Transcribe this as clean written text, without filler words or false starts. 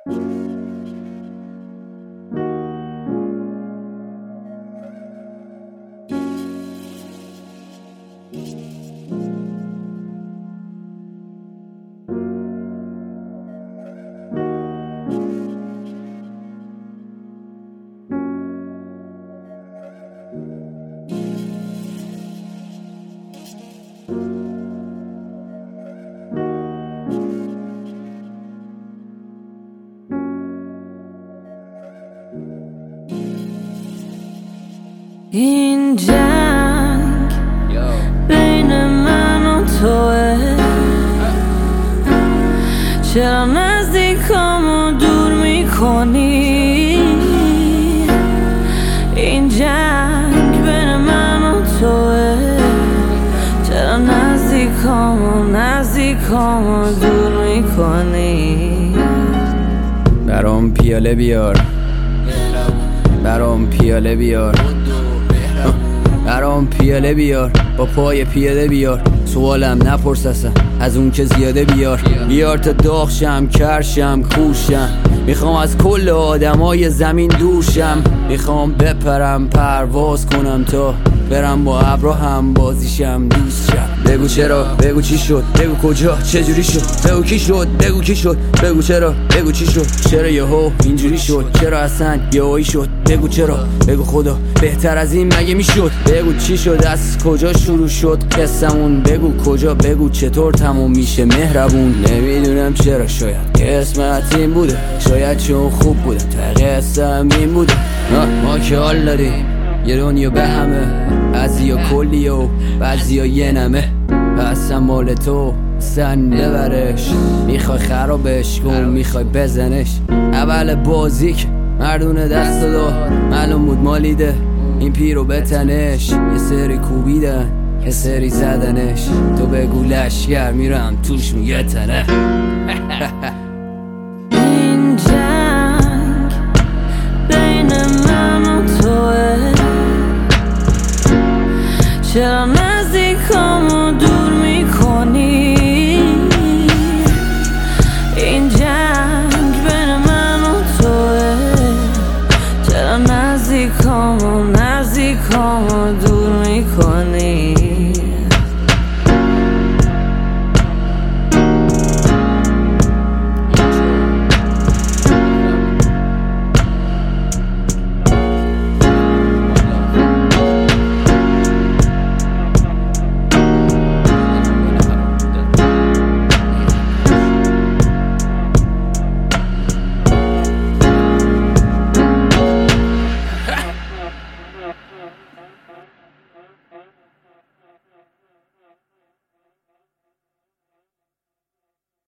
این جنگ بین من و توه، چرا نزدیکامو دور میکنی؟ این جنگ بین من و توه، چرا نزدیکامو دور میکنی؟ برام پیاله بیار، برام پیاله بیار، برام پیاله بیار، با پای پیاده بیار. سوالم نپرس اصلا از اون که زیاده بیار تا داغ شم، کرشم، کوشم. میخوام از کل آدمای زمین دوشم، میخوام بپرم پرواز کنم تا برم با ابرو هم بازیشم دوست شم. بگو چرا، بگو چی شد، بگو کجا، چجوری شد، بگو کی شد، بگو کی شد، بگو چرا، بگو چی شد، چرا یهو اینجوری شد، چرا اصلا یهویی شد، بگو چرا، بگو خدا بهتر از این مگه میشد، بگو چی شد، از کجا شروع شد قصمون، بگو کجا، بگو چطور تموم میشه مهربون. نمیدونم چرا، شاید قسمت این بوده، شاید چون خوب بوده تا قصم این بوده. ما که حال داریم یه دنیا به همه، بعضیا کلی و بعضیا یه نمه، بسم مال تو سن ببرش، میخوای خرابش کن، میخوای بزنش. اول بازی که مردونه دست داد، معلوم بود مالیده این پیرو بتنش. یه سری کوبیدن یه سری زدنش، تو بگو لشگر میرم توش میگه تنه. این جنگ بین من و توه، چرا